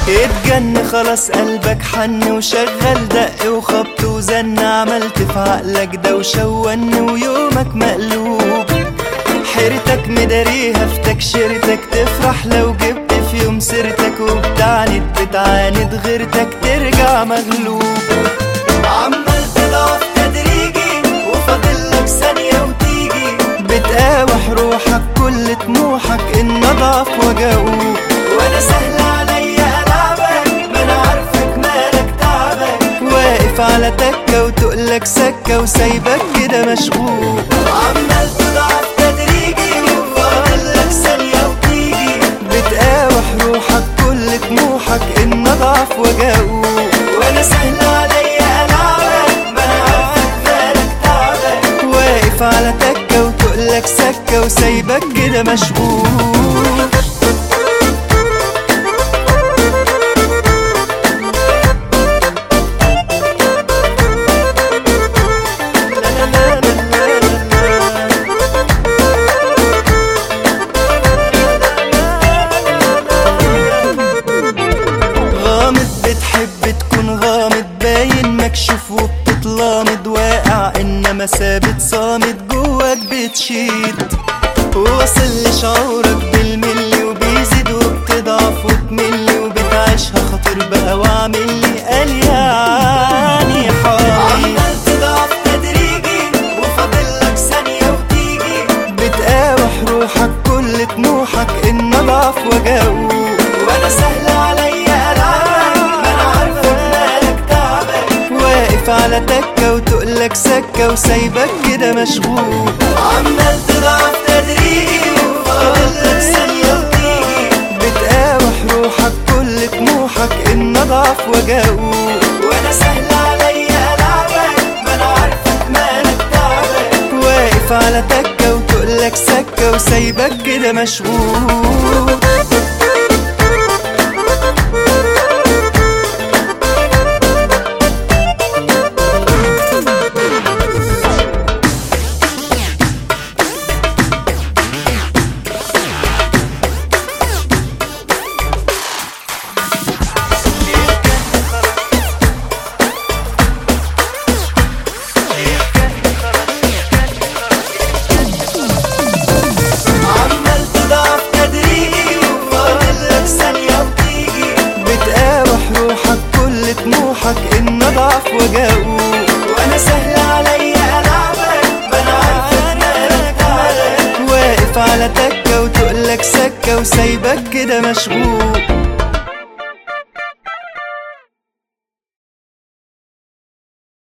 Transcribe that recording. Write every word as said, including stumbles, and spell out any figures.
اتجن خلاص قلبك حن وشغل دق وخبط وزن، عملت في عقلك دوشة وون ويومك مقلوب. حيرتك مداريها في تكشيرتك، تفرح لو جبت في يوم سيرتك، وبتعاند بتعاند غيرتك ترجع مغلوب. عمال تضعف تدريجي وفاضلك ثانية وتيجي، بتقاوح روحك كل طموحك ان اضعف واجاوب. وانا سهل عليا العبك، ما انا عارفك مالك تعبك، واقف على تكة وتقلك سكة وسايبك كده مشغول. عمال تضعف تدريجي وفاضلك ثانية وتيجي، بتقاوح روحك كل طموحك ان اضعف واجاوب. وانا سهل عليا العبك، ما انا عارفك مالك تعبك، واقف على تكة وتقلك سكة وسايبك كده مشغول. بتحب تكون غامض باين مكشوف وبتتلامض، واقع انما ثابت صامد جواك بتشيد. وواصل لشعورك بالملي وبيزيد وبتضعف وتملي، وبتعيشها خاطر بقى وعملي قال يعني حاضر. عمال تضعف تدريجي وفاضلك ثانية وتيجي، بتقاوح روحك كل طموحك ان اضعف واجاوب. وانا سهل عليا العبك، على تكة وتقلك سكة وسايبك كده مشغول. عمال تضعف تدريجي وفاضلك ثانية وتيجي، بتقاوح روحك كل طموحك ان اضعف واجاوب. وانا سهل عليا العبك، ما انا عارفك مالك تعبك، واقف على تكة وتقلك سكة وسايبك كده مشغول. طموحك ان اضعف واجاوب. وانا سهل عليا العبك، ما انا عارفك مالك تعبك، واقف على تكة وتقلك سكة وسايبك كده مشغول.